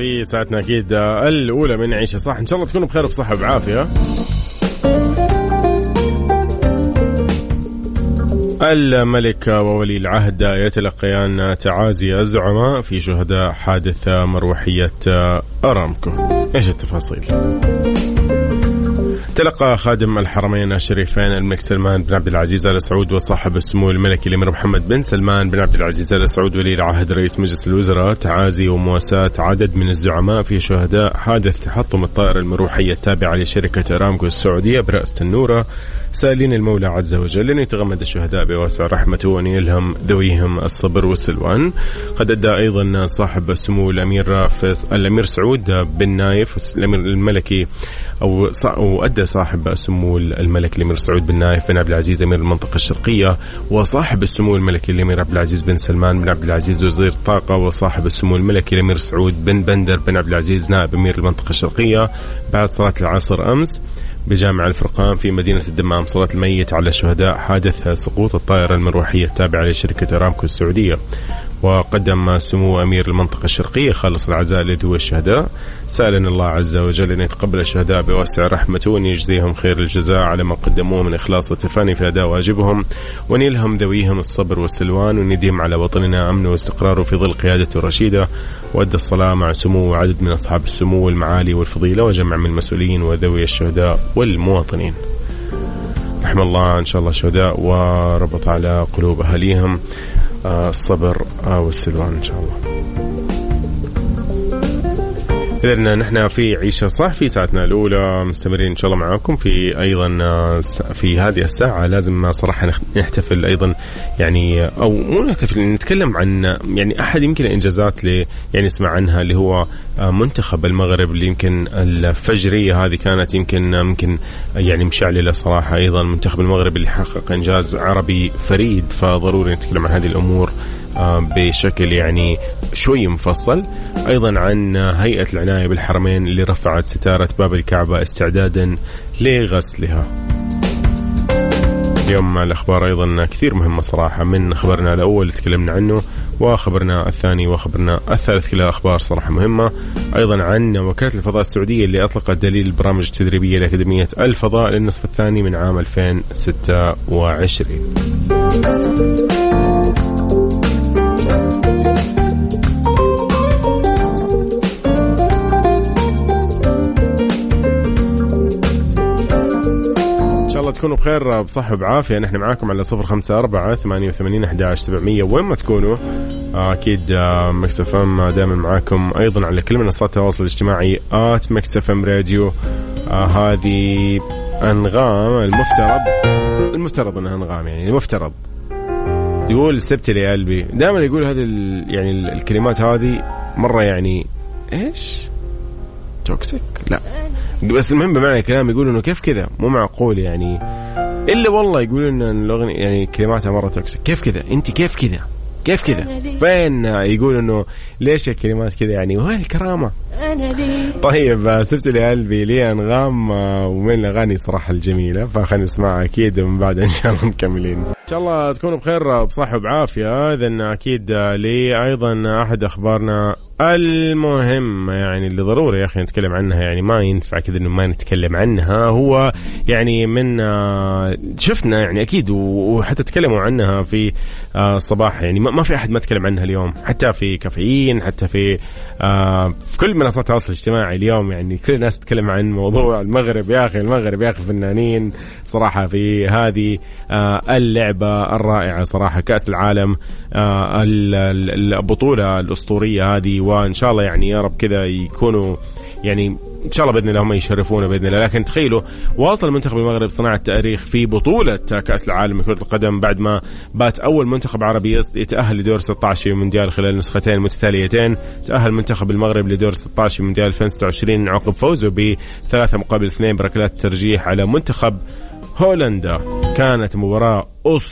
في ساعتنا أكيد الأولى من عيشة صح. إن شاء الله تكونوا بخير وبصحة وبعافية. الملك وولي العهد يتلقيان تعازي الزعماء في شهداء حادث مروحية أرامكو. إيش التفاصيل؟ تلقى خادم الحرمين الشريفين الملك سلمان بن عبد العزيز آل سعود وصاحب السمو الملكي الأمير محمد بن سلمان بن عبد العزيز آل سعود ولي العهد رئيس مجلس الوزراء تعازي ومواساة عدد من الزعماء في شهداء حادث تحطم الطائرة المروحية التابعة لشركة أرامكو السعودية برأس تنورة، سائلين المولى عز وجل أن يتغمد الشهداء بواسع رحمته وأن يلهم ذويهم الصبر والسلوان. قد أدى أيضا صاحب السمو الأمير سعود بن نايف الأمير الملكي أو أدى صاحب السمو الملك الأمير سعود بن نايف بن عبد العزيز أمير المنطقة الشرقية، وصاحب السمو الملكي الأمير عبد العزيز بن سلمان بن عبد العزيز وزير الطاقة، وصاحب السمو الملكي الأمير سعود بن بندر بن عبد العزيز نائب أمير المنطقة الشرقية بعد صلاة العصر أمس بجامع الفرقان في مدينة الدمام صلاة الميت على شهداء حادث سقوط الطائرة المروحية التابعة لشركة أرامكو السعودية. وقدم سمو أمير المنطقة الشرقية خالص العزاء لذوي الشهداء، سألنا الله عز وجل أن يتقبل الشهداء بواسع رحمته وأن يجزيهم خير الجزاء على ما قدموه من إخلاص والتفاني في أداء واجبهم، وأن يلهم ذويهم الصبر والسلوان، وأن يديم على وطننا أمن واستقرار في ظل قيادته الرشيدة. وأدى الصلاة مع سمو عدد من أصحاب السمو والمعالي والفضيلة وجمع من المسؤولين وذوي الشهداء والمواطنين. رحم الله إن شاء الله الشهداء وربط على قلوب أهليهم الصبر والسلوان إن شاء الله. إذن نحن في عيشة صح في ساعتنا الأولى مستمرين إن شاء الله معاكم في أيضا في هذه الساعة. لازم صراحة نحتفل أيضا يعني أو مو نحتفل، نتكلم عن يعني أحد يمكن الإنجازات اللي يعني نسمع عنها اللي هو منتخب المغرب اللي يمكن الفجرية هذه كانت يمكن يعني مشعللة صراحة. أيضا منتخب المغرب اللي حقق إنجاز عربي فريد، فضروري نتكلم عن هذه الأمور بشكل يعني شوي مفصل. أيضا عن هيئة العناية بالحرمين اللي رفعت ستارة باب الكعبة استعدادا لغسلها. اليوم الأخبار أيضا كثير مهمة صراحة، من خبرنا الأول تكلمنا عنه وخبرنا الثاني وخبرنا الثالث، كلها أخبار صراحة مهمة. أيضا عن وكالة الفضاء السعودية اللي أطلقت دليل البرامج التدريبية لأكاديمية الفضاء للنصف الثاني من عام 2026. تكونوا بخير بصحة وبعافية. نحن معاكم على 0548811700 وين ما تكونوا. أكيد ميكس اف ام دائما معاكم أيضا على كل منصات التواصل الاجتماعي @ميكس اف ام راديو. هذه أنغام المفترض أنها أنغام، يعني المفترض يقول سبت لي قلبي. دائما يقول هذه يعني الكلمات هذه مرة يعني إيش توكسيك، لا بس المهم بمعنى الكلام يقول إنه كيف كذا مو معقول يعني، إلا والله يقول إن الأغنية يعني كلماتها مرة توكسيك. كيف كذا أنت كيف كذا فين يقول إنه ليش الكلمات كذا يعني وين الكرامة. طيب سبت لي قلبي لي أنغام ومن الأغاني صراحة الجميلة، فخلينا نسمعها أكيد ومن بعد إن شاء الله مكملين. إن شاء الله تكونوا بخير بصحة وبعافية. إذن أكيد لي أيضا أحد أخبارنا المهمة يعني اللي ضروري يا أخي نتكلم عنها، يعني ما ينفع كذا إنه ما نتكلم عنها. هو يعني من شفنا يعني أكيد وحتى تكلموا عنها في الصباح، يعني ما في أحد ما تكلم عنها اليوم، حتى في كافيين، حتى في كل منصات التواصل الاجتماعي اليوم، يعني كل الناس تتكلم عن موضوع المغرب. يا أخي المغرب يا أخي فنانين صراحة في هذه اللعبة الرائعة صراحة، كأس العالم، البطولة الأسطورية هذه. وإن شاء الله يعني يا رب كذا يكونوا يعني إن شاء الله بإذن الله هم يشرفونا بإذن الله. لكن تخيلوا واصل منتخب المغرب صناعة تاريخ في بطولة كأس العالم لكرة القدم بعد ما بات أول منتخب عربي يتأهل لدور 16 في المونديال خلال نسختين متتاليتين. تأهل منتخب المغرب لدور 16 في مونديال 2026 عقب فوزه ب3-2 بركلات ترجيح على منتخب هولندا. كانت مباراة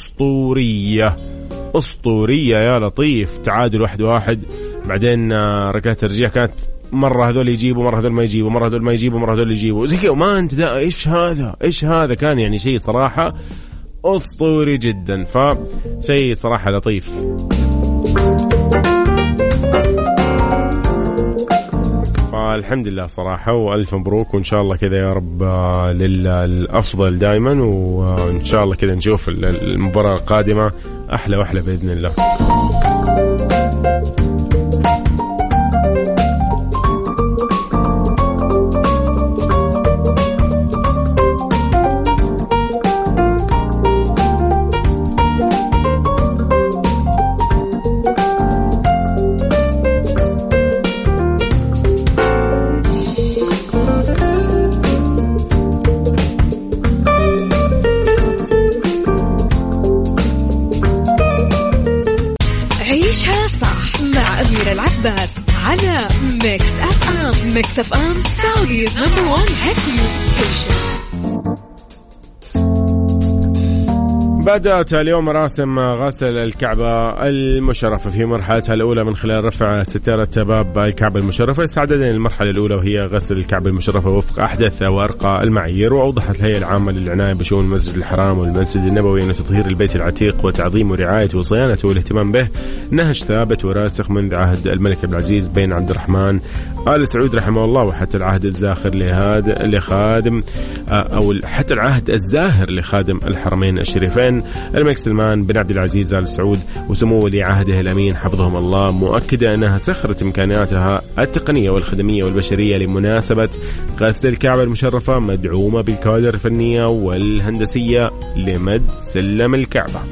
أسطورية يا لطيف، تعادل 1-1، بعدين ركلات ترجيح كانت مرة هذول يجيبوا، مرة هذول ما يجيبوا، مرة هذول ما يجيبوا، مرة هذول يجيبوا زي كذا، وما انت ده ايش هذا كان يعني شيء صراحة أسطوري جدا، فشيء صراحة لطيف. فالحمد لله صراحة وألف مبروك، وإن شاء الله كذا يا رب للأفضل دائما، وإن شاء الله كذا نشوف المباراة القادمة أحلى وأحلى بإذن الله. على ميكس اف ام. ميكس اف ام سعوديز نمبر 1 هيت ستيشن. بدأت اليوم مراسم غسل الكعبة المشرفة في مرحلتها الأولى من خلال رفع ستارة باب الكعبة المشرفة. استعدادنا للمرحلة الأولى وهي غسل الكعبة المشرفة وفق أحدث وأرقى المعايير. وأوضحت الهيئة العامة للعناية بشؤون المسجد الحرام والمسجد النبوي أن تطهير البيت العتيق وتعظيمه ورعايته وصيانته والاهتمام به نهج ثابت وراسخ منذ عهد الملك عبد العزيز بن عبد الرحمن آل سعود رحمه الله، وحتى العهد الزاخر لخادم أو حتى العهد الزاهر لخادم الحرمين الشريفين الملك سلمان بن عبد العزيز آل سعود وسمو ولي عهده الأمين حفظهم الله، مؤكدة أنها سخرت إمكانياتها التقنية والخدمية والبشرية لمناسبة غسل الكعبة المشرفة، مدعومة بالكوادر الفنية والهندسية لمد سلم الكعبة.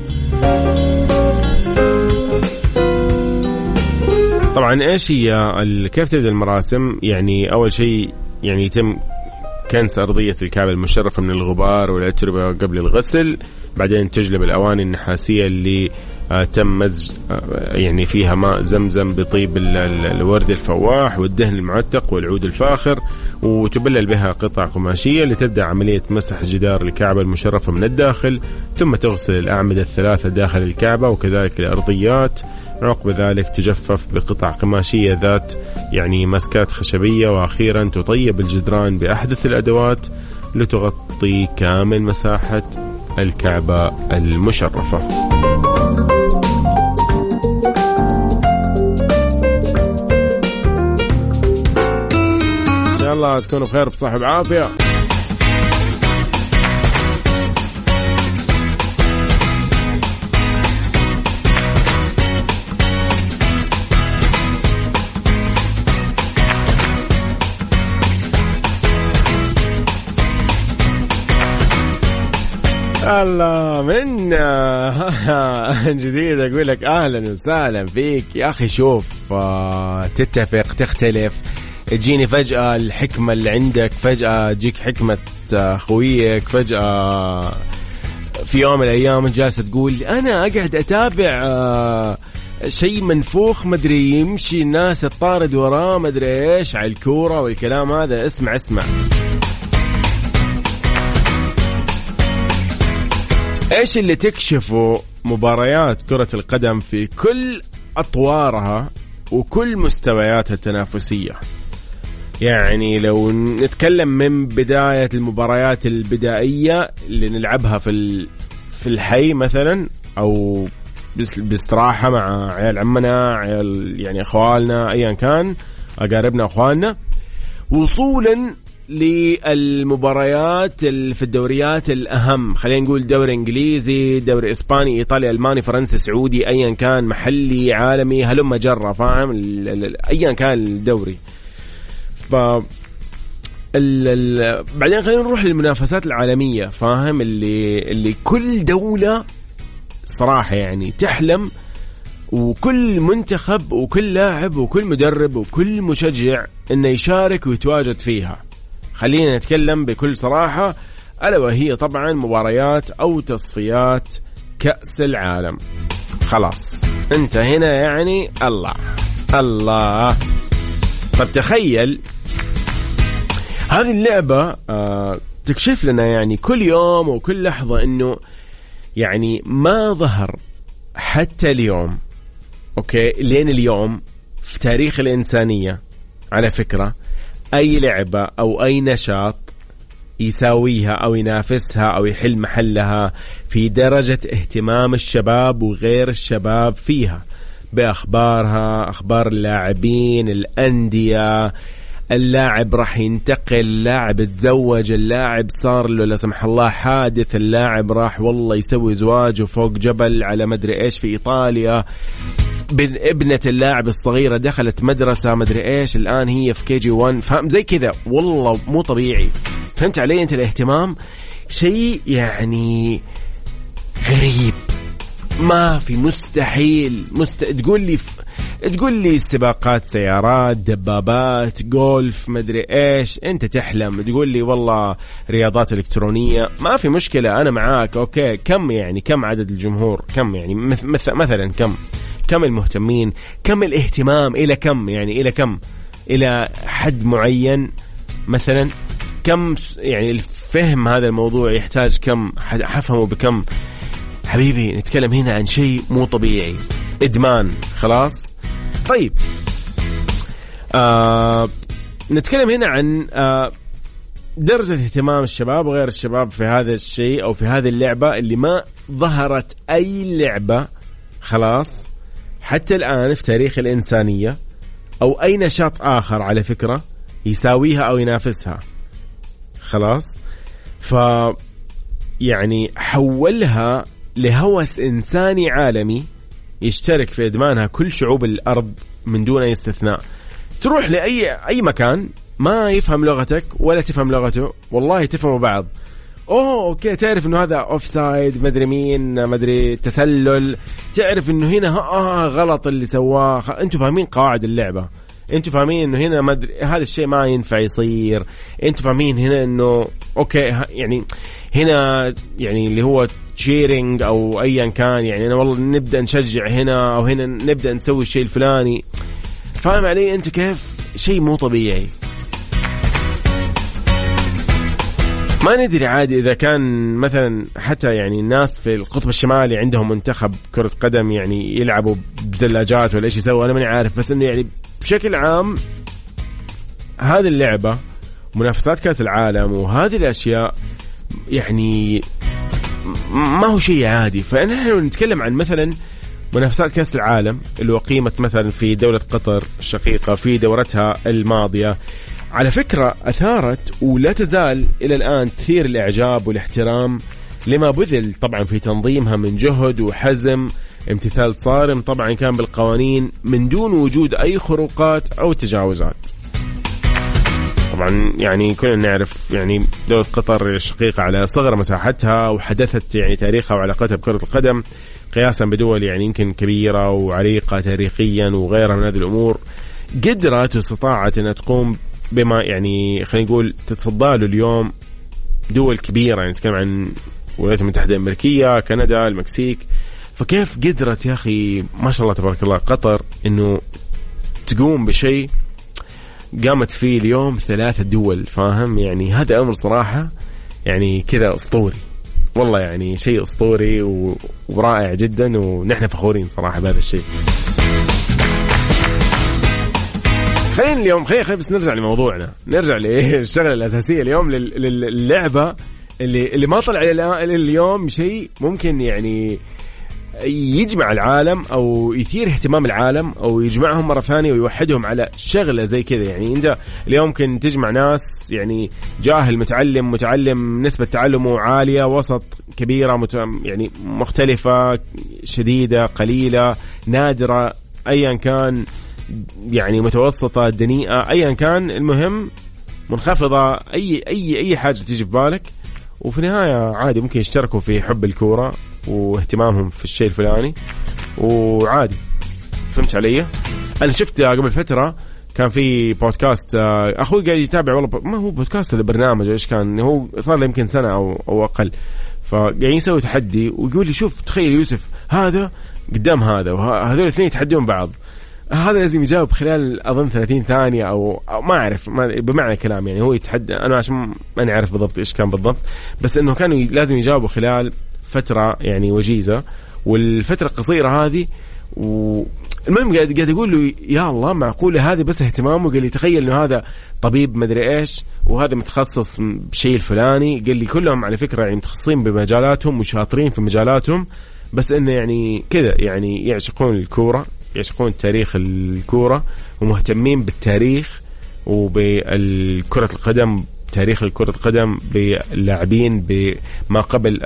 طبعا إيش هي كيف تبدأ المراسم؟ يعني أول شيء يعني يتم كنس أرضية الكعبة المشرفة من الغبار والأتربة قبل الغسل، بعدين تجلب الأواني النحاسية اللي تم مزج يعني فيها ماء زمزم بطيب الورد الفواح والدهن المعتق والعود الفاخر، وتبلل بها قطع قماشية لتبدأ عملية مسح جدار الكعبة المشرفة من الداخل، ثم تغسل الأعمدة الثلاثة داخل الكعبة وكذلك الأرضيات. عقب ذلك تجفف بقطع قماشية ذات يعني مسكات خشبية، وأخيرا تطيب الجدران بأحدث الأدوات لتغطي كامل مساحة الكعبة المشرفة. إن شاء الله تكونوا بخير بصحة وعافية. الله من جديد أقول لك أهلا وسهلا فيك يا أخي. شوف تتفق تختلف، تجيني فجأة الحكمة اللي عندك، فجأة تجيك حكمة خويك، فجأة في يوم من الأيام جالسة تقول أنا أقعد أتابع شيء منفوخ مدري يمشي الناس تطارد وراه مدري إيش على الكورة والكلام هذا. اسمع ايش اللي تكشفه مباريات كرة القدم في كل اطوارها وكل مستوياتها التنافسية. يعني لو نتكلم من بداية المباريات البدائية اللي نلعبها في الحي مثلا او باستراحة مع عيال عمنا، عيال يعني اخوالنا ايا كان، اقاربنا اخوالنا، وصولا للمباريات في الدوريات الأهم، خلينا نقول دوري إنجليزي، دوري إسباني، إيطالي، ألماني، فرنسي، سعودي، أيا كان، محلي، عالمي، هلما جرى، فاهم؟ أيا كان الدوري. بعدين خلينا نروح للمنافسات العالمية، فاهم؟ اللي كل دولة صراحة يعني تحلم، وكل منتخب وكل لاعب وكل مدرب وكل مشجع إنه يشارك ويتواجد فيها. خلينا نتكلم بكل صراحة، ألا وهي طبعا مباريات أو تصفيات كأس العالم. خلاص انت هنا يعني الله. طب تخيل هذه اللعبة تكشف لنا يعني كل يوم وكل لحظة إنه يعني ما ظهر حتى اليوم، أوكي، لين اليوم في تاريخ الإنسانية على فكرة أي لعبة أو أي نشاط يساويها أو ينافسها أو يحل محلها في درجة اهتمام الشباب وغير الشباب فيها، بأخبارها، أخبار اللاعبين، الأندية، اللاعب راح ينتقل، اللاعب تزوج، اللاعب صار له لا سمح الله حادث، اللاعب راح والله يسوي زواج وفوق جبل على مدري إيش في إيطاليا، ابنة اللاعب الصغيرة دخلت مدرسة مدري إيش الآن هي في KG1، فهم زي كذا والله مو طبيعي. فهمت علي أنت؟ الاهتمام شيء يعني غريب، ما في مستحيل تقول لي سباقات سيارات، دبابات، جولف، مدري إيش، أنت تحلم. تقول لي والله رياضات إلكترونية، ما في مشكلة، أنا معاك. أوكي، كم عدد الجمهور، كم يعني مثلا كم المهتمين، كم الاهتمام، إلى كم إلى حد معين مثلا، كم يعني الفهم هذا الموضوع يحتاج كم، حفهمه بكم. حبيبي نتكلم هنا عن شيء مو طبيعي، إدمان خلاص. طيب نتكلم هنا عن درجة اهتمام الشباب وغير الشباب في هذا الشيء أو في هذه اللعبة اللي ما ظهرت أي لعبة خلاص حتى الآن في تاريخ الإنسانية أو أي نشاط آخر على فكرة يساويها أو ينافسها خلاص. يعني حولها لهوس إنساني عالمي يشترك في إدمانها كل شعوب الأرض من دون أي استثناء. تروح لأي مكان ما يفهم لغتك ولا تفهم لغته، والله تفهموا بعض. أوكي، تعرف إنه هذا أوفسايد، مدري مين، مدري تسلل، تعرف إنه هنا غلط اللي سواه. أنتوا فاهمين قواعد اللعبة، أنتوا فاهمين إنه هنا مدري هذا الشيء ما ينفع يصير، أنتوا فاهمين هنا إنه أوكي يعني هنا يعني اللي هو تشيرينج أو أيا كان، يعني أنا والله نبدأ نشجع هنا أو هنا نبدأ نسوي الشيء الفلاني. فاهم علي أنت كيف؟ شيء مو طبيعي. ما ندري عادي إذا كان مثلا حتى يعني الناس في القطب الشمالي عندهم منتخب كرة قدم يعني يلعبوا بزلاجات ولا إيش يسووا، أنا ماني عارف، بس إنه يعني بشكل عام هذه اللعبة منافسات كأس العالم وهذه الأشياء يعني ما هو شيء عادي. فنحن نتكلم عن مثلا منافسات كأس العالم اللي أقيمت مثلا في دولة قطر الشقيقة في دورتها الماضية، على فكرة أثارت ولا تزال إلى الآن تثير الإعجاب والاحترام لما بذل طبعا في تنظيمها من جهد وحزم، امتثال صارم طبعا كان بالقوانين من دون وجود أي خروقات أو تجاوزات. طبعا يعني كلنا نعرف يعني دولة قطر الشقيقة على صغر مساحتها وحدثت يعني تاريخها وعلاقتها بكرة القدم قياسا بدول يعني يمكن كبيرة وعريقة تاريخيا وغيرها من هذه الأمور، قدرت واستطاعت أن تقوم بما يعني خلينا نقول تتصدى له اليوم دول كبيرة، يعني نتكلم عن الولايات المتحدة الأمريكية، كندا، المكسيك. فكيف قدرت يا أخي ما شاء الله تبارك الله قطر إنه تقوم بشيء قامت فيه اليوم 3 دول، فاهم يعني هذا أمر صراحة يعني كذا أسطوري والله، يعني شيء أسطوري ورائع جدا، ونحن فخورين صراحة بهذا الشيء. خلينا اليوم خلينا بس نرجع لموضوعنا، نرجع للشغلة الأساسية اليوم للعبة اللي ما طلع اليوم شيء ممكن يعني يجمع العالم أو يثير اهتمام العالم أو يجمعهم مرة ثانية ويوحدهم على شغلة زي كذا. يعني أنت اليوم ممكن تجمع ناس يعني جاهل متعلم نسبة تعلمه عالية، وسط كبيرة، يعني مختلفة، شديدة، قليلة، نادرة، أيا كان، يعني متوسطة، دنيئة، أيا كان، المهم منخفضة، أي حاجة تيجي في بالك. وفي النهاية عادي ممكن يشتركوا في حب الكورة واهتمامهم في الشيء الفلاني وعادي. فهمت علي؟ أنا شفت قبل فترة كان في بودكاست، أخوي قاعد يتابع والله ما هو بودكاست ولا برنامج إيش كان، هو صار له يمكن سنة أو أقل، فقاعد يسوي تحدي ويقول لي شوف تخيل يوسف هذا قدام هذا وهذول الاثنين يتحدون بعض، هذا لازم يجاوب خلال أظن 30 ثانية أو ما أعرف بمعنى الكلام، يعني هو يتحدى، أنا عشان ما نعرف بالضبط إيش كان بالضبط، بس إنه كانوا لازم يجاوبوا خلال فترة يعني وجيزة، والفترة القصيرة هذه. والمهم قاعد أقول له يا الله معقولة هذه بس اهتمامه؟ قال لي تخيل إنه هذا طبيب مدري إيش وهذا متخصص بشيء الفلاني، قال لي كلهم على فكرة يعني متخصصين بمجالاتهم وشاطرين في مجالاتهم، بس إنه يعني كذا يعني يعشقون الكورة، يعشقون تاريخ الكورة ومهتمين بالتاريخ وبالكرة القدم، تاريخ الكرة القدم باللاعبين بما قبل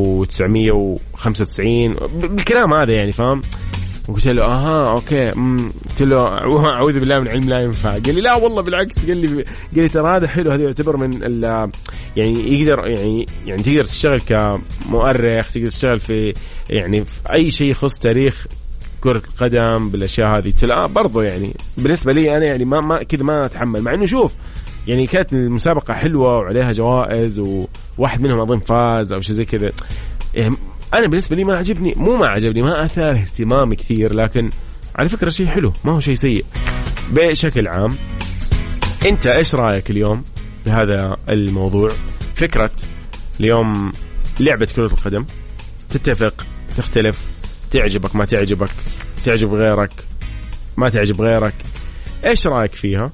1995 بالكلام هذا يعني فاهم. وقلت له اوكي. قلت له اعوذ بالله من علم لا ينفع. قال لي لا والله بالعكس. قال لي ترى هذا حلو، هذا يعتبر من يعني يقدر يعني تقدر تشتغل كمؤرخ، تقدر تشتغل في يعني في اي شيء يخص تاريخ كرة القدم بالاشياء هذه. قلت له برضو يعني بالنسبة لي انا يعني ما كذا ما اتحمل، مع انه شوف يعني كانت المسابقة حلوة وعليها جوائز وواحد منهم اظن فاز او شيء زي كذا. أنا بالنسبة لي ما عجبني، ما عجبني، ما أثار اهتمامي كثير، لكن على فكرة شيء حلو، ما هو شيء سيء بشكل عام. أنت إيش رأيك اليوم بهذا الموضوع؟ فكرة اليوم لعبة كرة القدم، تتفق تختلف، تعجبك ما تعجبك، تعجب غيرك ما تعجب غيرك، إيش رأيك فيها؟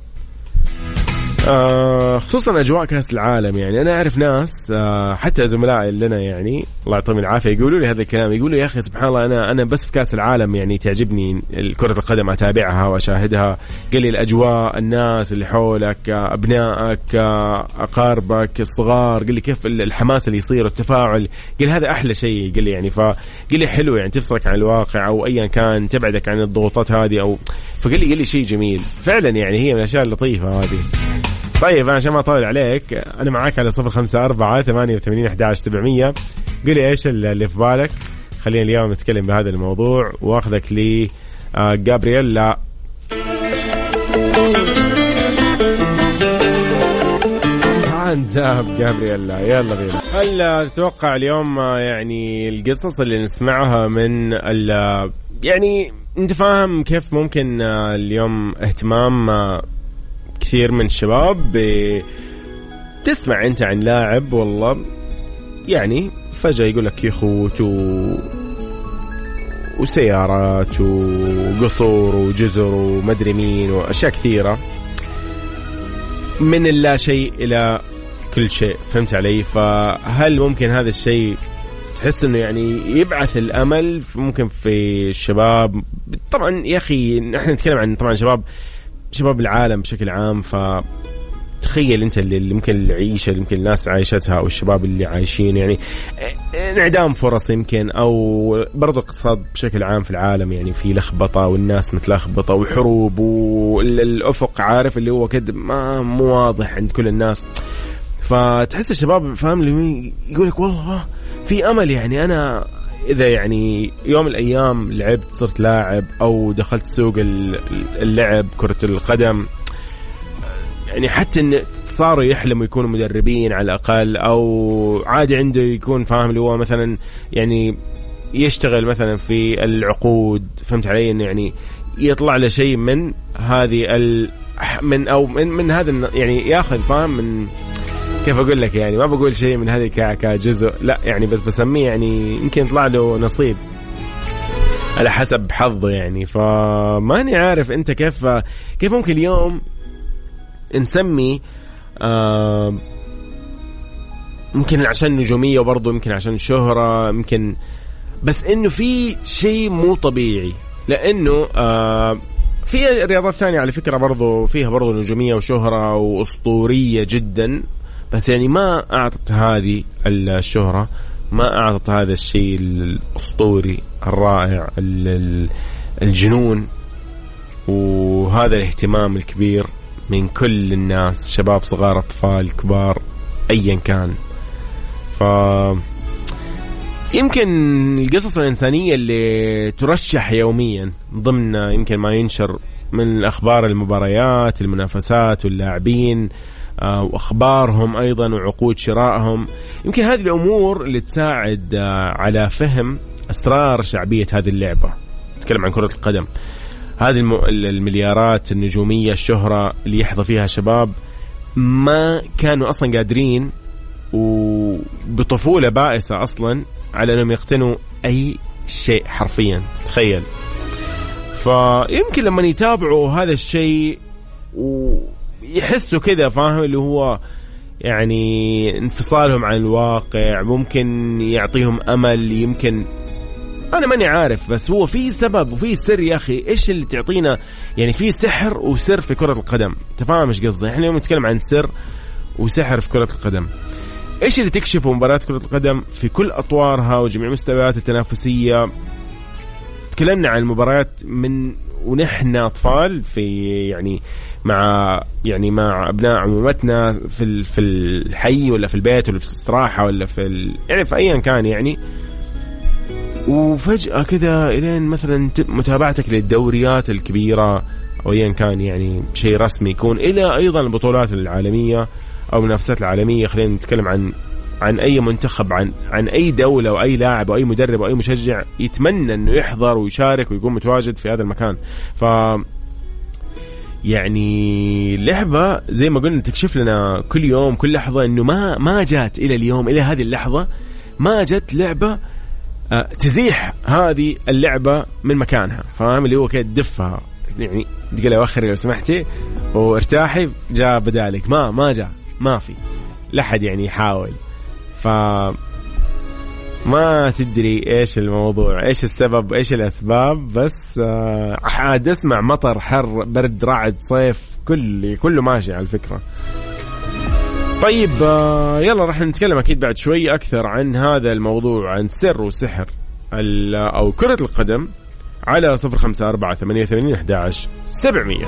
خصوصا أجواء كأس العالم. يعني أنا أعرف ناس حتى زملائي لنا يعني الله يعطيهم العافية يقولوا لي هذا الكلام، يقولوا يا أخي سبحان الله أنا بس في كأس العالم يعني تعجبني كرة القدم، أتابعها وأشاهدها. قال لي الأجواء، الناس اللي حولك، أبنائك، أقاربك الصغار، قال لي كيف الحماس اللي يصير والتفاعل، قال لي هذا أحلى شيء. قال لي يعني فقال لي حلو يعني تفصلك عن الواقع أو أيا كان، تبعدك عن الضغوطات هذه أو فقال لي شيء جميل فعلا. يعني هي من الأشياء اللطيفة هذه. طيب أنا عشان ما أطول عليك أنا معاك على 0548811700. قولي إيش اللي في بالك. خلينا اليوم نتكلم بهذا الموضوع وأخذك لي جابرييلا. نزاب جابرييلا يلا بينا. هل تتوقع اليوم يعني القصص اللي نسمعها من يعني أنت فاهم كيف ممكن اليوم اهتمام كثير من الشباب تسمع أنت عن لاعب والله يعني فجأة يقول لك يخوت وسيارات وقصور وجزر ومدري مين وأشياء كثيرة، من اللا شيء إلى كل شيء. فهمت علي؟ فهل ممكن هذا الشيء تحس إنه يعني يبعث الأمل ممكن في الشباب؟ طبعا يا أخي نحن نتكلم عن طبعا شباب العالم بشكل عام. فتخيل أنت اللي ممكن العيشة اللي ممكن الناس عايشتها أو الشباب اللي عايشين يعني انعدام فرص يمكن، أو برضو اقتصاد بشكل عام في العالم يعني في لخبطة والناس متلخبطة وحروب والأفق عارف اللي هو كده ما مو واضح عند كل الناس. فتحس الشباب فاهم اللي يقولك والله في أمل. يعني أنا إذا يعني يوم من الأيام لعبت صرت لاعب أو دخلت سوق اللعب كرة القدم، يعني حتى إن صاروا يحلموا يكونوا مدربين على الأقل، أو عادي عنده يكون فاهم اللي هو مثلا يعني يشتغل مثلا في العقود. فهمت علي؟ إنه يعني يطلع له شيء من هذه من هذا يعني ياخذ فاهم من كيف أقول لك يعني ما بقول شيء من هذه كجزء لا يعني بس بسميه يعني يمكن يطلع له نصيب على حسب حظه يعني. فماني عارف أنت كيف ممكن اليوم نسمي ممكن عشان نجومية وبرضه يمكن عشان شهرة ممكن، بس إنه في شيء مو طبيعي. لأنه في رياضات ثانية على فكرة برضه فيها برضه نجومية وشهرة وأسطورية جدا، بس يعني ما أعطت هذه الشهرة، ما أعطت هذا الشيء الأسطوري الرائع الجنون وهذا الاهتمام الكبير من كل الناس، شباب صغار أطفال كبار أيا كان. يمكن القصص الإنسانية اللي ترشح يوميا ضمن يمكن ما ينشر من أخبار المباريات المنافسات واللاعبين وأخبارهم أيضا وعقود شرائهم، يمكن هذه الأمور اللي تساعد على فهم أسرار شعبية هذه اللعبة. نتكلم عن كرة القدم، هذه المليارات النجومية الشهرة اللي يحظى فيها شباب ما كانوا أصلا قادرين وبطفولة بائسة أصلا على أنهم يقتنوا أي شيء حرفيا. تخيل. فيمكن لما يتابعوا هذا الشيء ويحسوا كذا فاهم اللي هو يعني انفصالهم عن الواقع ممكن يعطيهم أمل، يمكن أنا ماني عارف، بس هو في سبب وفي سر يا أخي. إيش اللي تعطينا يعني في سحر وسر في كرة القدم؟ تفهم إيش قصدي؟ إحنا اليوم نتكلم عن سر وسحر في كرة القدم. إيش اللي تكشفه مباراة كرة القدم في كل أطوارها وجميع مستويات التنافسية؟ تكلمنا عن المباريات من ونحن أطفال في مع أبناء عمومتنا في الحي ولا في البيت ولا في الاستراحة ولا يعني في أيا كان يعني. وفجأة كذا إلين مثلا متابعتك للدوريات الكبيرة أو أيا كان يعني شيء رسمي يكون، إلى أيضا البطولات العالمية أو المنافسات العالمية. خلينا نتكلم عن أي منتخب، عن أي دولة أو أي لاعب أو أي مدرب أو أي مشجع يتمنى أنه يحضر ويشارك ويكون متواجد في هذا المكان. يعني لعبة زي ما قلنا تكشف لنا كل يوم كل لحظة أنه ما جات إلى اليوم إلى هذه اللحظة ما جت لعبة تزيح هذه اللعبة من مكانها. فاهم اللي هو كده تدفها يعني تقول له وخري لو سمحتي وارتاحي جاء بدالك. ما جاء، ما في لحد يعني يحاول. ما تدري إيش الموضوع، إيش السبب، إيش الأسباب، بس عاد أسمع مطر، حر، برد، رعد، صيف، كله ماشي على الفكرة. طيب يلا راح نتكلم أكيد بعد شوي أكثر عن هذا الموضوع، عن سر وسحر أو كرة القدم على 0548811700.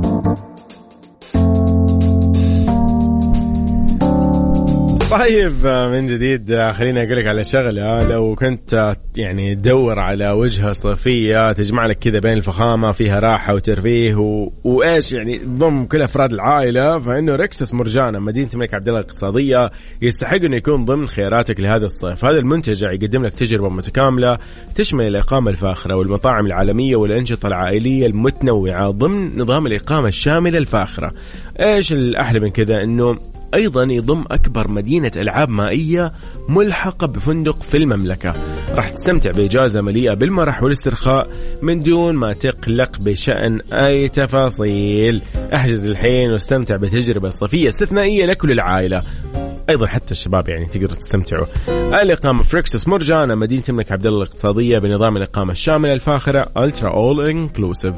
طيب من جديد خليني أقولك على شغلة. لو كنت يعني تدور على وجهة صيفية تجمع لك كذا بين الفخامة فيها راحة وترفيه وإيش يعني ضم كل أفراد العائلة، فإنه ريكسوس مرجانة مدينة الملك عبدالله الاقتصادية يستحق إنه يكون ضمن خياراتك لهذا الصيف. هذا المنتجع يقدم لك تجربة متكاملة تشمل الإقامة الفاخرة والمطاعم العالمية والأنشطة العائلية المتنوعة ضمن نظام الإقامة الشاملة الفاخرة. إيش الأحلى من كذا؟ إنه أيضا يضم أكبر مدينة ألعاب مائية ملحقة بفندق في المملكة. راح تستمتع بإجازة مليئة بالمرح والاسترخاء من دون ما تقلق بشأن أي تفاصيل. احجز الحين واستمتع بتجربة صيفية استثنائية لكل العائلة، أيضا حتى الشباب يعني تقدروا تستمتعوا. الإقامة في ريكسوس مرجانة مدينة الملك عبدالله الاقتصادية بنظام الإقامة الشاملة الفاخرة Ultra All Inclusive.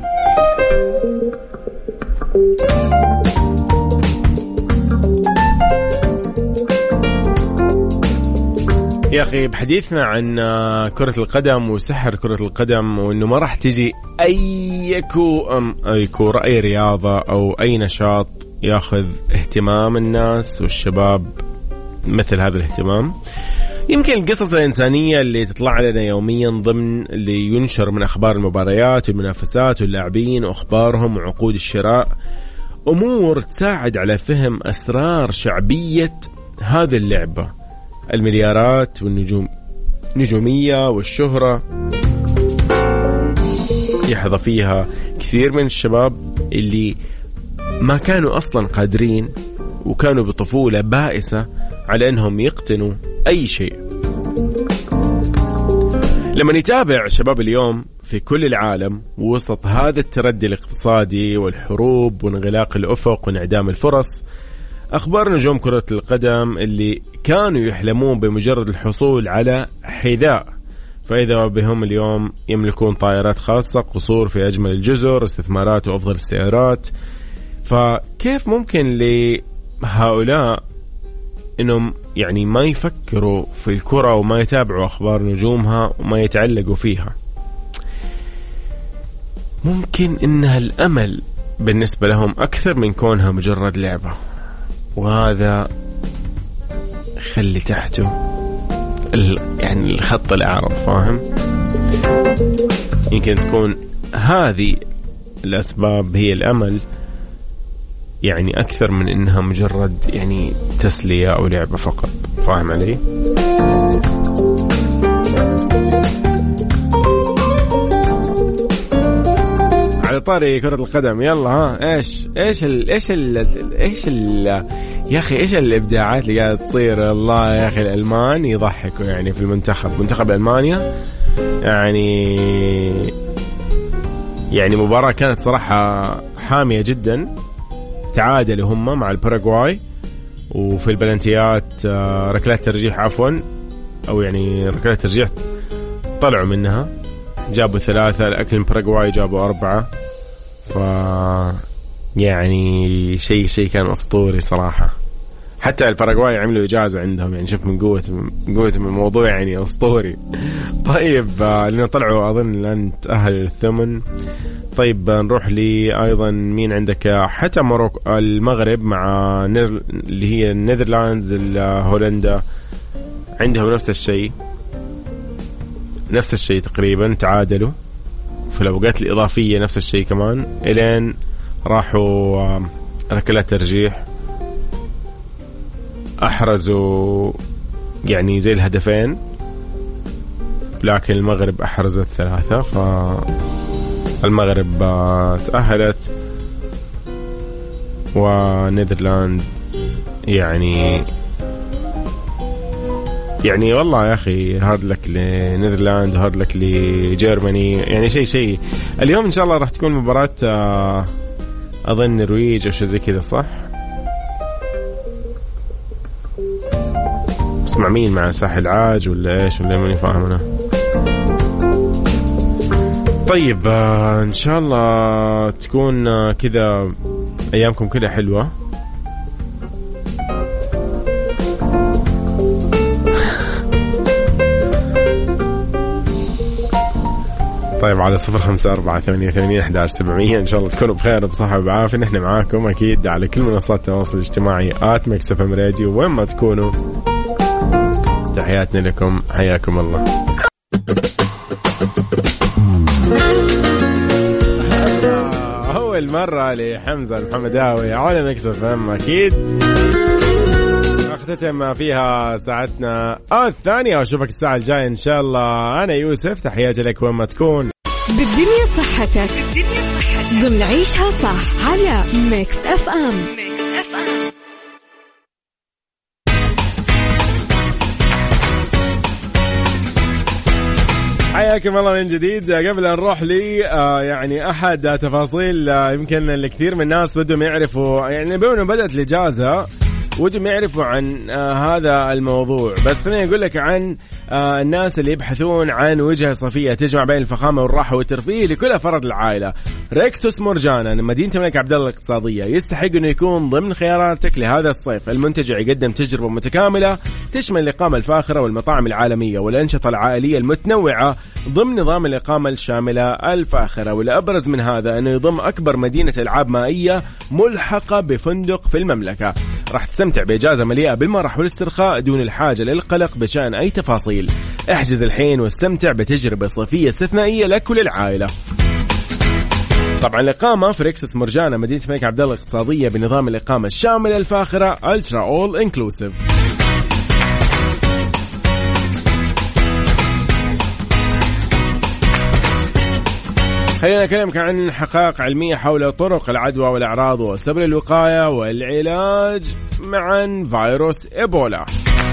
يا أخي بحديثنا عن كرة القدم وسحر كرة القدم وإنه ما راح تجي أي كورة أي رياضة أو أي نشاط يأخذ اهتمام الناس والشباب مثل هذا الاهتمام. يمكن القصص الإنسانية اللي تطلع لنا يوميا ضمن اللي ينشر من أخبار المباريات والمنافسات واللاعبين وأخبارهم وعقود الشراء أمور تساعد على فهم أسرار شعبية هذه اللعبة، المليارات والنجومية والشهرة يحظى فيها كثير من الشباب اللي ما كانوا أصلا قادرين وكانوا بطفولة بائسة على أنهم يقتنوا أي شيء. لما نتابع شباب اليوم في كل العالم وسط هذا التردي الاقتصادي والحروب وانغلاق الأفق وانعدام الفرص، أخبار نجوم كرة القدم اللي كانوا يحلمون بمجرد الحصول على حذاء فإذا بهم اليوم يملكون طائرات خاصة، قصور في أجمل الجزر، استثمارات وأفضل السيارات. فكيف ممكن لهؤلاء إنهم يعني ما يفكروا في الكرة وما يتابعوا أخبار نجومها وما يتعلقوا فيها؟ ممكن إنها الأمل بالنسبة لهم أكثر من كونها مجرد لعبة، وهذا خلي تحته يعني الخط الأعرض، فاهم؟ يمكن تكون هذه الأسباب هي الأمل يعني أكثر من إنها مجرد يعني تسلية أو لعبة فقط، فاهم علي؟ على طاري كرة القدم يلا ايش يا اخي ايش الابداعات اللي قاعده تصير؟ الله يا اخي الالمان يضحكوا يعني في منتخب المانيا يعني مباراة كانت صراحة حامية جدا. تعادلوا هم مع الباراغواي وفي البلنتيات ركلات ترجيح او يعني ركلات ترجيح طلعوا منها، جابوا 3. الأكل من باراغواي جابوا 4. يعني شيء كان أسطوري صراحة. حتى الباراغواي عملوا إجازة عندهم، يعني شوف من قوة الموضوع، يعني أسطوري. طيب لأنه طلعوا أظن الآن تأهلوا للثمن. طيب نروح لي أيضا مين عندك؟ حتى المغرب مع اللي هي النيذرلاندز، هولندا، عندهم نفس الشيء تقريبا، تعادلوا في الأوقات الإضافية، نفس الشيء كمان، إلين راحوا ركلات ترجيح، أحرزوا يعني زي الهدفين، لكن المغرب أحرزت 3، فالمغرب تأهلت. ونيذرلاند يعني والله يا أخي هارد لك لنيذرلاند، هارد لك لجيرماني، يعني شيء. اليوم إن شاء الله راح تكون مباراة أظن النرويج أو شيء زي كذا، صح؟ اسمع مين مع ساحل عاج ولا إيش، ولا ماني فاهم أنا. طيب إن شاء الله تكون كذا أيامكم كذا حلوة. طيب على 0548811700 إن شاء الله تكونوا بخير بصحة وبعافية. نحن معاكم أكيد على كل منصات التواصل الاجتماعي @mixfm radio، وين ما تكونوا تحياتنا لكم، حياكم الله. أول مرة لحمزة المحمداوي على ميكس اف ام، أكيد اختتم فيها ساعتنا الثانية، واشوفك الساعة الجاية إن شاء الله. أنا يوسف، تحياتي لك وين ما تكون. بالدنيا صحتك ضمن عيشها صح على ميكس اف ام. حياكم الله من جديد. قبل أن نروح لي يعني أحد تفاصيل يمكن الكثير من الناس بدهم يعرفوا، يعني بينه بدأت الإجازة ودهم يعرفوا عن هذا الموضوع، بس خليني أقول لك عن الناس اللي يبحثون عن وجهة صفية تجمع بين الفخامة والراحة والترفيه لكل أفراد العائلة. ريكسوس مورجانا مدينة الملك عبدالله الاقتصادية يستحق أنه يكون ضمن خياراتك لهذا الصيف. المنتجع يقدم تجربة متكاملة تشمل الإقامة الفاخرة والمطاعم العالمية والأنشطة العائلية المتنوعة ضمن نظام الإقامة الشاملة الفاخرة، والأبرز من هذا أنه يضم أكبر مدينة ألعاب مائية ملحقة بفندق في المملكة. راح تستمتع بإجازة مليئة بالمرح والاسترخاء دون الحاجة للقلق بشأن أي تفاصيل. احجز الحين واستمتع بتجربة صيفية استثنائية لك وللعائلة. طبعا الإقامة في ريكسوس مورجانا مدينة الملك عبدالله الاقتصادية بنظام الإقامة الشاملة الفاخرة Ultra All Inclusive. خلينا نكلمك عن حقائق علمية حول طرق العدوى والأعراض وسبل الوقاية والعلاج مع فيروس إيبولا.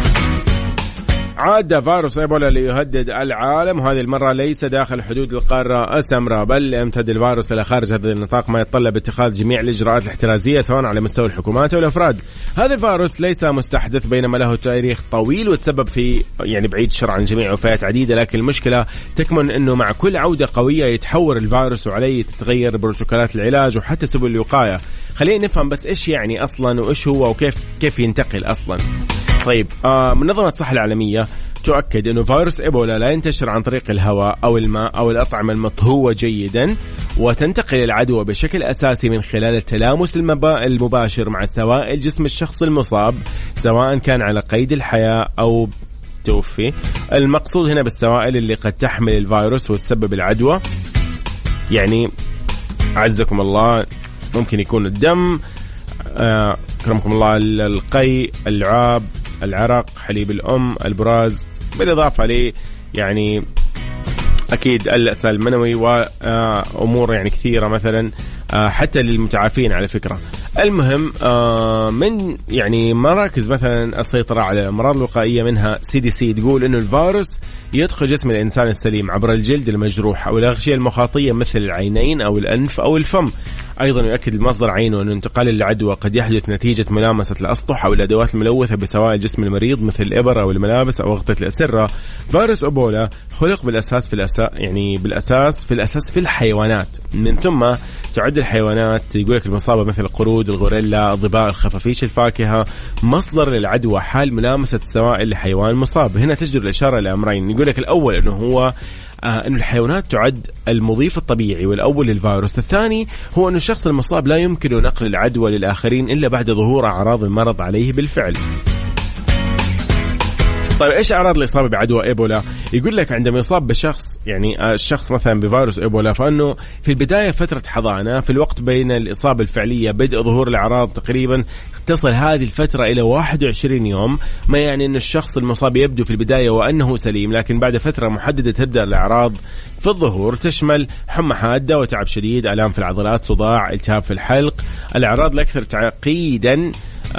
عاد فيروس إيبولا ليهدد العالم، وهذه المرة ليس داخل حدود القارة السمراء، بل يمتد الفيروس إلى خارج هذا النطاق، ما يتطلب اتخاذ جميع الإجراءات الاحترازية سواء على مستوى الحكومات أو الأفراد. هذا الفيروس ليس مستحدث بينما له تاريخ طويل وتسبب في يعني بعيد الشر عن جميع وفيات عديدة، لكن المشكلة تكمن أنه مع كل عودة قوية يتحور الفيروس وعليه تتغير بروتوكولات العلاج وحتى سبل الوقاية. خلينا نفهم بس إيش يعني أصلا وإيش هو وكيف ينتقل أصلا. طيب منظمة الصحة العالمية تؤكد أنه فيروس إيبولا لا ينتشر عن طريق الهواء أو الماء أو الأطعمة المطهوة جيدا، وتنتقل العدوى بشكل أساسي من خلال التلامس المباشر مع سوائل جسم الشخص المصاب، سواء كان على قيد الحياة أو توفي. المقصود هنا بالسوائل اللي قد تحمل الفيروس وتسبب العدوى، يعني عزكم الله ممكن يكون الدم، كرمكم الله القيء، اللعاب، العرق، حليب الأم، البراز، بالإضافة لي يعني أكيد الأسهال المنوي وأمور يعني كثيرة مثلا حتى للمتعافين على فكرة. المهم من يعني مراكز مثلا السيطرة على الأمراض الوقائية منها CDC تقول إنه الفيروس يدخل جسم الإنسان السليم عبر الجلد المجروح أو الأغشية المخاطية مثل العينين أو الأنف أو الفم. أيضا يؤكد المصدر عينه أن انتقال العدوى قد يحدث نتيجة ملامسة الأسطح أو الأدوات الملوثة بسوائل جسم المريض مثل الإبر أو الملابس أو أغطية الأسرة. فيروس إيبولا خلق بالأساس في الحيوانات، من ثم تعد الحيوانات يقولك المصابة مثل القرود، الغوريلا، الظباء، الخفافيش، الفاكهة مصدر للعدوى حال ملامسة السوائل لحيوان مصاب. هنا تجدر الإشارة لأمرين، يقولك الأول أنه هو أن الحيوانات تعد المضيف الطبيعي والأول للفيروس، الثاني هو أن الشخص المصاب لا يمكن نقل العدوى للآخرين إلا بعد ظهور أعراض المرض عليه بالفعل. طيب إيش أعراض الإصابة بعدوى إيبولا؟ يقول لك عندما يصاب بشخص، يعني الشخص مثلا بفيروس إيبولا، فإنه في البداية فترة حضانة، في الوقت بين الإصابة الفعلية بدء ظهور الأعراض تقريبا تصل هذه الفترة إلى 21 يوم، ما يعني أن الشخص المصاب يبدو في البداية وأنه سليم، لكن بعد فترة محددة تبدأ الأعراض في الظهور، تشمل حمى حادة وتعب شديد، آلام في العضلات، صداع، التهاب في الحلق. الأعراض الأكثر تعقيدا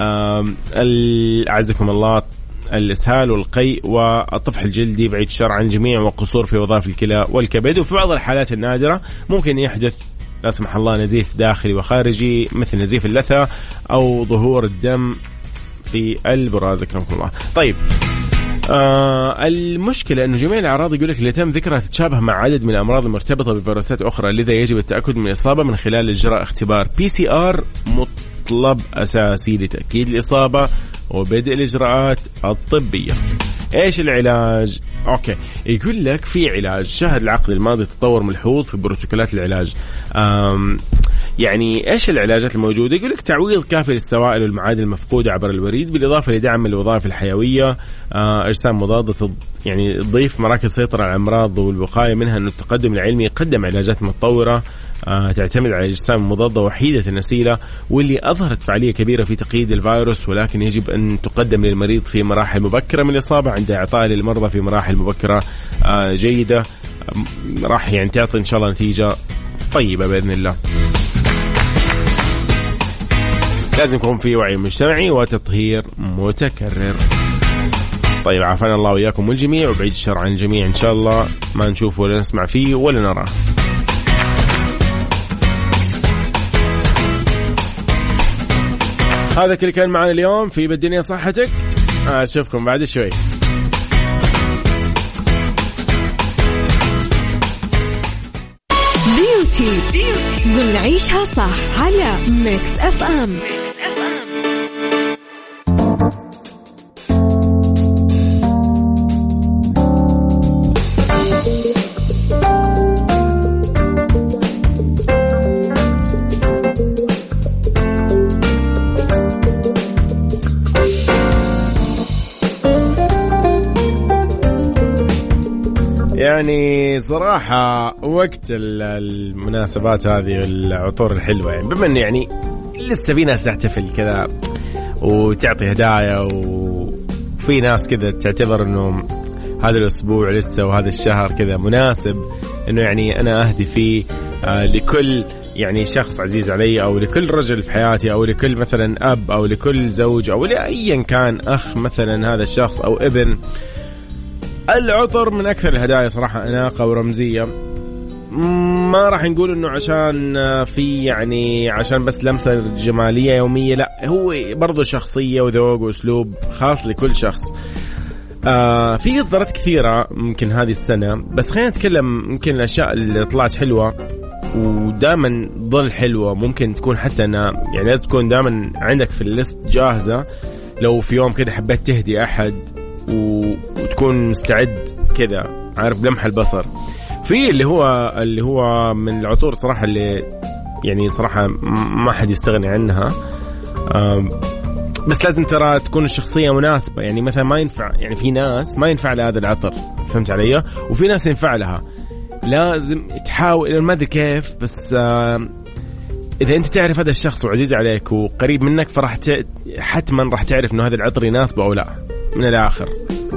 أعزكم الله الإسهال والقيء والطفح الجلدي بعيد الشر عن الجميع، وقصور في وظائف الكلى والكبد. وفي بعض الحالات النادرة ممكن يحدث لا سمح الله نزيف داخلي وخارجي مثل نزيف اللثة أو ظهور الدم في البراز أكرمكم الله. طيب المشكلة أنه جميع الأعراض يقولك اللي تم ذكرها تتشابه مع عدد من الأمراض المرتبطة بفيروسات أخرى، لذا يجب التأكد من الإصابة من خلال إجراء اختبار PCR مطلب أساسي لتأكيد الإصابة وبدء الإجراءات الطبية. إيش العلاج؟ أوكي، يقول لك في علاج. شهد العقد الماضي تطور ملحوظ في بروتوكولات العلاج. يعني إيش العلاجات الموجودة؟ يقول لك تعويض كافي للسوائل والمعادن المفقودة عبر الوريد، بالإضافة لدعم الوظائف الحيوية، أجسام مضادة، يعني تضيف مراكز سيطرة على الأمراض والوقاية منها. أن التقدم العلمي يقدم علاجات متطورة تعتمد على أجسام مضادة وحيدة النسيلة واللي أظهرت فعالية كبيرة في تقييد الفيروس، ولكن يجب أن تقدم للمريض في مراحل مبكرة من الإصابة عند إعطائها للمرضى في مراحل مبكرة جيدة، راح يعني تعطي إن شاء الله نتيجة طيبة بإذن الله. لازم يكون في وعي مجتمعي وتطهير متكرر. طيب عافانا الله وإياكم والجميع وبعيد الشر عن الجميع إن شاء الله، ما نشوف ولا نسمع فيه ولا نراه. هذا كل كان معنا اليوم في بالدنيا صحتك. أشوفكم بعد شوي. بيوتي نعيشها صح على ميكس اف ام. يعني صراحة وقت المناسبات هذه والعطور الحلوة، يعني بما أنه يعني لسه في ناس تحتفل كذا وتعطي هدايا، وفي ناس كذا تعتبر أنه هذا الأسبوع لسه وهذا الشهر كذا مناسب أنه يعني أنا أهدي فيه لكل يعني شخص عزيز علي، أو لكل رجل في حياتي، أو لكل مثلا أب، أو لكل زوج، أو لأيا كان أخ مثلا هذا الشخص أو ابن. العطر من أكثر الهدايا صراحة أناقة ورمزية. ما راح نقول إنه عشان في يعني عشان بس لمسة جمالية يومية، لا، هو برضو شخصية وذوق وأسلوب خاص لكل شخص. في إصدارات كثيرة ممكن هذه السنة، بس خلينا نتكلم يمكن الأشياء اللي طلعت حلوة ودائما ظل حلوة، ممكن تكون حتى أنا يعني لازم تكون دائما عندك في الليست جاهزة لو في يوم كده حبيت تهدي أحد وتكون مستعد كذا، عارف بلمح البصر. في اللي هو من العطور صراحة اللي يعني صراحة ما حد يستغني عنها، بس لازم ترى تكون الشخصية مناسبة. يعني مثلا ما ينفع، يعني في ناس ما ينفع لها هذا العطر، فهمت علي؟ وفي ناس ينفع لها. لازم تحاول، ما أدري كيف، بس إذا أنت تعرف هذا الشخص وعزيز عليك وقريب منك، فرح حتما راح تعرف إنه هذا العطر يناسبه أو لا من الآخر.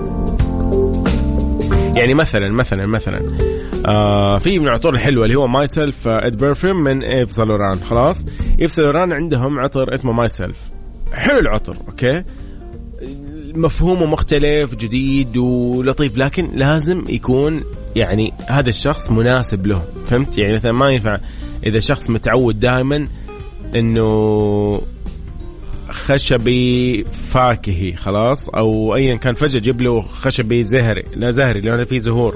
يعني مثلا في من العطور الحلوة اللي هو ماي سيلف اد برفيوم من إيف سان لوران. خلاص، إيف سان لوران عندهم عطر اسمه ماي سيلف، حلو العطر، أوكي، مفهومه مختلف جديد ولطيف، لكن لازم يكون يعني هذا الشخص مناسب له، فهمت؟ يعني مثلا ما ينفع إذا شخص متعود دائما إنه خشبي فاكهي خلاص أو أيا كان، فجأة جيب له خشبي زهري، لا زهري لأنه فيه زهور.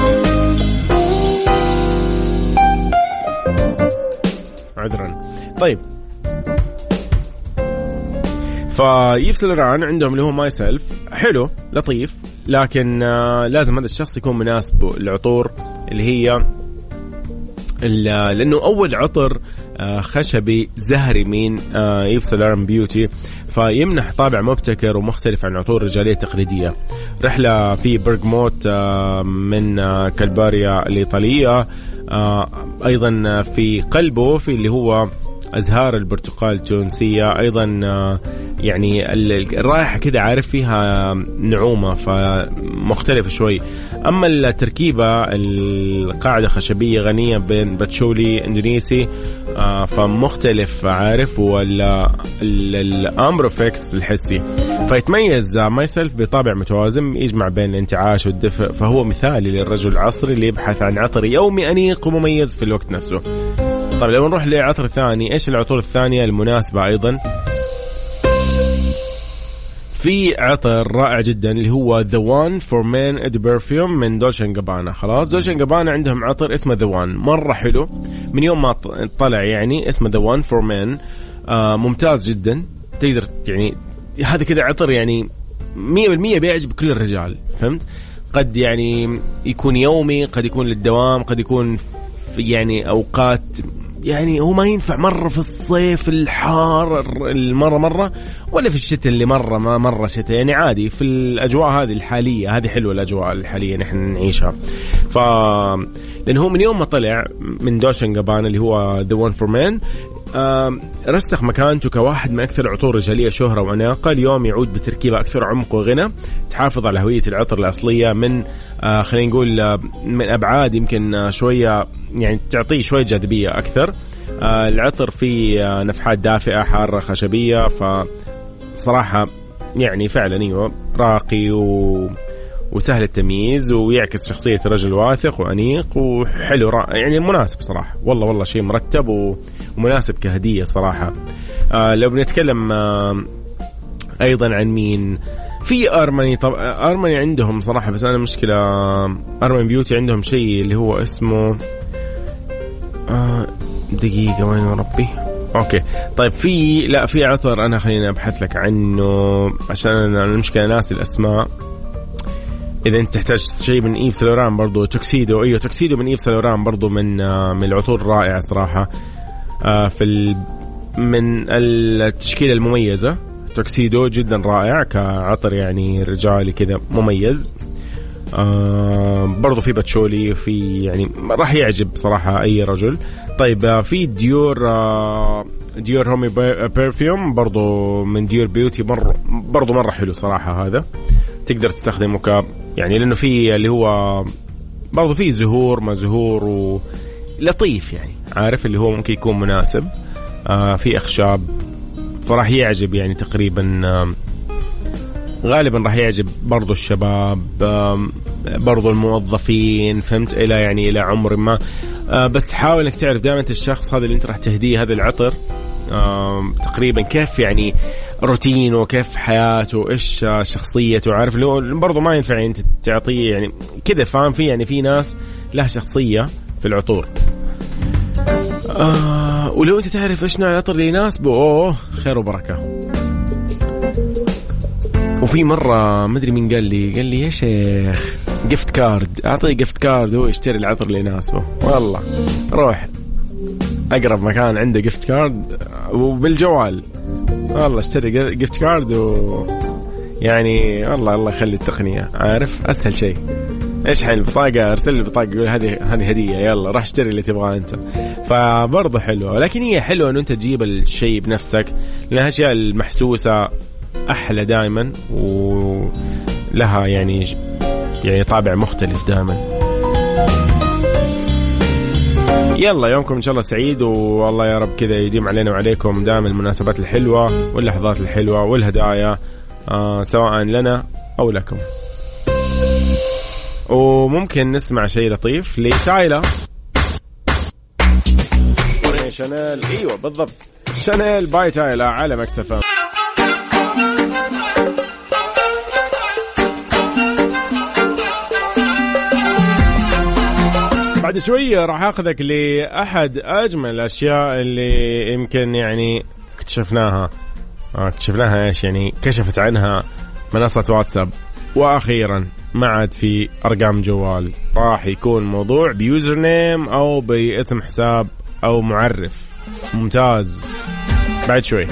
عذرا. طيب فيف سان لوران عندهم اللي هو ماي سيلف، حلو لطيف، لكن لازم هذا الشخص يكون مناسبه العطور اللي هي لأنه أول عطر خشبي زهري من يف سان لوران بيوتي، فيمنح طابع مبتكر ومختلف عن العطور الرجالية التقليدية. رحلة في برغموت من كالباريا الإيطالية، أيضا في قلبه في اللي هو أزهار البرتقال التونسية، أيضا يعني الرائحة كده عارف فيها نعومة فمختلفة شوي. أما التركيبة القاعدة خشبية غنية بين باتشولي إندونيسي فمختلف عارف، ولا الأمبروفيكس الحسي، فيتميز ماي سيلف بطابع متوازن يجمع بين الانتعاش والدفء، فهو مثالي للرجل العصري اللي يبحث عن عطر يومي أنيق ومميز في الوقت نفسه. طيب لو نروح لعطر ثاني، إيش العطور الثانية المناسبة أيضا؟ في عطر رائع جدا اللي هو The One for Men Eau de Perfume من دولشي & جابانا. خلاص دولشي & جابانا عندهم عطر اسمه The One، مرة حلو من يوم ما طلع، يعني اسمه The One for Men، ممتاز جدا. تقدر يعني هذا كده عطر يعني 100% بيعجب كل الرجال، فهمت؟ قد يعني يكون يومي، قد يكون للدوام، قد يكون في يعني أوقات يعني هو ما ينفع مرة في الصيف الحار مرة ولا في الشتاء اللي مرة شتاء، يعني عادي في الأجواء هذه الحالية. هذه حلوة الأجواء الحالية نحن نعيشها. لأنه هو من يوم ما طلع من دولشي & جابانا اللي هو The One for Men رسخ مكانته كواحد من أكثر العطور الرجالية شهرة وأناقة. اليوم يعود بتركيبة أكثر عمق وغنى، تحافظ على هوية العطر الأصلية من خلينا نقول من أبعاد يمكن شوية يعني تعطيه شوية جاذبية أكثر. العطر فيه نفحات دافئة حارة خشبية، فصراحة يعني فعلا أيوة راقي وسهل التمييز ويعكس شخصية رجل واثق وأنيق وحلو يعني مناسب صراحة. والله شيء مرتب ومناسب كهدية صراحة. لو بنتكلم أيضا عن مين، في أرماني. طب أرماني عندهم صراحة، بس أنا مشكلة أرماني بيوتي عندهم شيء اللي هو اسمه دقيقة وين ربي. أوكي طيب في عطر أنا خليني أبحث لك عنه عشان أنا المشكلة ناسي الأسماء. إذا أنت تحتاج شيء من إيف سان لوران برضو توكسيدو، أيوة توكسيدو من إيف سان لوران برضو من العطور الرائعة صراحة. من التشكيلة المميزة توكسيدو جدا رائع كعطر يعني رجالي كذا مميز. برضو في باتشولي، في يعني راح يعجب صراحة أي رجل. طيب في ديور هومي بيرفيوم برضو من ديور بيوتي، برضو مرة حلو صراحة. هذا تقدر تستخدمه يعني لأنه فيه اللي هو برضو فيه زهور ما زهور ولطيف، يعني عارف اللي هو ممكن يكون مناسب. في أخشاب، فراح يعجب يعني تقريبا غالبا راح يعجب برضو الشباب، برضو الموظفين، فهمت؟ إلى عمر ما. بس حاول انك تعرف دائما الشخص هذا اللي انت راح تهديه هذا العطر تقريبا كيف يعني روتينه وكيف حياته، ايش شخصيته، عارف اللي هو برضو ما ينفع انت تعطيه يعني كذا، فاهم؟ في يعني في ناس لها شخصية في العطور. ولو انت تعرف ايش نوع العطر اللي يناسبه خير وبركة. وفي مرة مدري مين قال لي يا شيخ جفت كارد، أعطيه جفت كارد هو يشتري العطر اللي يناسبه. والله روح أقرب مكان عنده جفت كارد وبالجوال، والله اشتري جفت كارد يعني الله يخلي التقنية، عارف أسهل شيء. إيش حين البطاقة أرسل البطاقة يقول هذه هدية، يلا راح اشتري اللي تبغاه أنت. فبرضه حلوة، لكن هي حلوة إنه أنت تجيب الشيء بنفسك، لأن الأشياء المحسوسة أحلى دائما ولها يعني طابع مختلف دائما. يلا يومكم إن شاء الله سعيد، والله يا رب كذا يديم علينا وعليكم دائما المناسبات الحلوة واللحظات الحلوة والهدايا سواء لنا أو لكم. وممكن نسمع شيء لطيف لتايلا شانيل. ايوه بالضبط، شانيل باي تايلا على ميكس اف ام. بعد شوية راح أخذك لأحد أجمل الأشياء اللي يمكن يعني اكتشفناها إيش يعني كشفت عنها منصة واتساب. وأخيرا ما عاد في أرقام جوال، راح يكون موضوع بيوزر نيم أو باسم حساب أو معرف. ممتاز. بعد شوي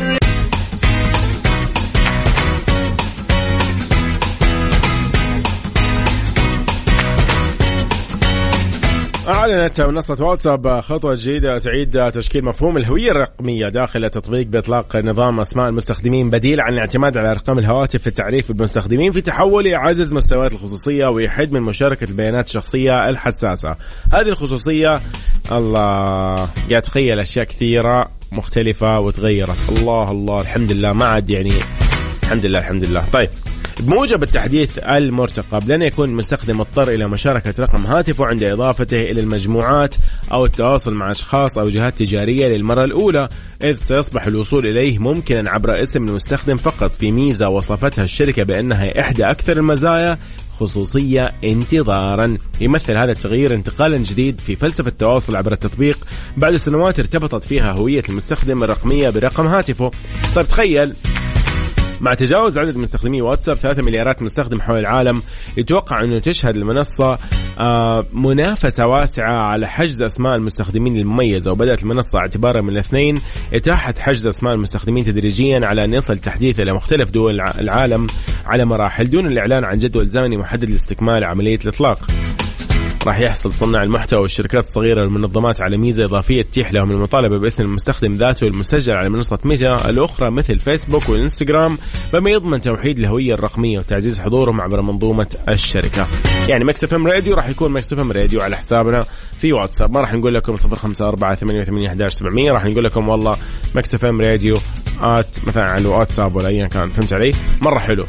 أعلنت منصة واتساب خطوة جديدة تعيد تشكيل مفهوم الهوية الرقمية داخل التطبيق بإطلاق نظام أسماء المستخدمين بديل عن الاعتماد على أرقام الهواتف في التعريف بالمستخدمين، في تحول يعزز مستويات الخصوصية ويحد من مشاركة البيانات الشخصية الحساسة. هذه الخصوصية الله قاعد تخيل أشياء كثيرة مختلفة وتغيرت. الله الحمد لله ما عاد يعني الحمد لله. طيب، بموجب التحديث المرتقب لن يكون المستخدم مضطر إلى مشاركة رقم هاتفه عند إضافته إلى المجموعات أو التواصل مع أشخاص أو جهات تجارية للمرة الأولى، إذ سيصبح الوصول إليه ممكنا عبر اسم المستخدم فقط، في ميزة وصفتها الشركة بأنها إحدى أكثر المزايا خصوصية انتظارا. يمثل هذا التغيير انتقالا جديد في فلسفة التواصل عبر التطبيق بعد سنوات ارتبطت فيها هوية المستخدم الرقمية برقم هاتفه. طيب تخيل، مع تجاوز عدد مستخدمي واتساب 3 مليارات مستخدم حول العالم، يتوقع أنه تشهد المنصة منافسة واسعة على حجز أسماء المستخدمين المميزة. وبدأت المنصة اعتبارا من الاثنين إتاحة حجز أسماء المستخدمين تدريجيا على أن يصل تحديث إلى مختلف دول العالم على مراحل دون الإعلان عن جدول زمني محدد لاستكمال عملية الإطلاق. راح يحصل صناع المحتوى والشركات الصغيرة والمنظمات على ميزة إضافية تتيح لهم المطالبة باسم المستخدم ذاته المسجل على منصة ميتا الأخرى مثل فيسبوك والإنستغرام، بما يضمن توحيد الهوية الرقمية وتعزيز حضورهم عبر منظومة الشركة. يعني ميكس اف ام راديو راح يكون ميكس اف ام راديو على حسابنا في واتساب. ما راح نقول لكم 0548811700، راح نقول لكم والله ميكس اف ام راديو مثلا على واتساب ولا أيا كان. فهمت علي؟ مرة حلو.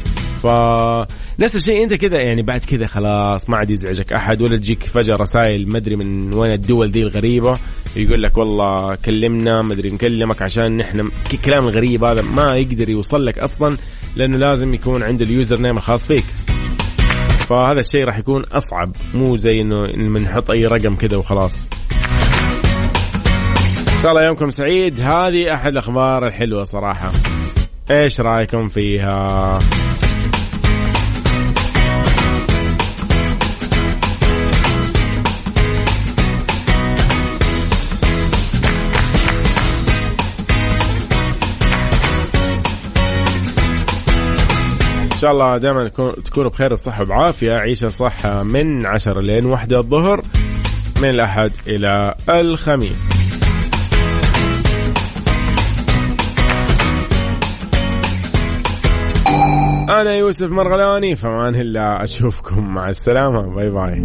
نفس الشيء انت كذا يعني بعد كذا خلاص ما عاد يزعجك احد، ولا تجيك فجأة رسائل مدري من وين الدول دي الغريبة يقول لك والله كلمنا مدري نكلمك عشان نحن كلام الغريب هذا ما يقدر يوصل لك اصلا، لانه لازم يكون عند اليوزر نيم الخاص فيك. فهذا الشيء راح يكون اصعب، مو زي انه بنحط اي رقم كذا وخلاص. ان شاء الله يومكم سعيد. هذه احد الاخبار الحلوة صراحة، ايش رايكم فيها؟ إن شاء الله دائما تكونوا بخير بصحة وبعافية. عيشة صح من 10 لين 1 الظهر، من الأحد إلى الخميس. أنا يوسف مرغلاني، فمان الله، أشوفكم، مع السلامة، باي باي.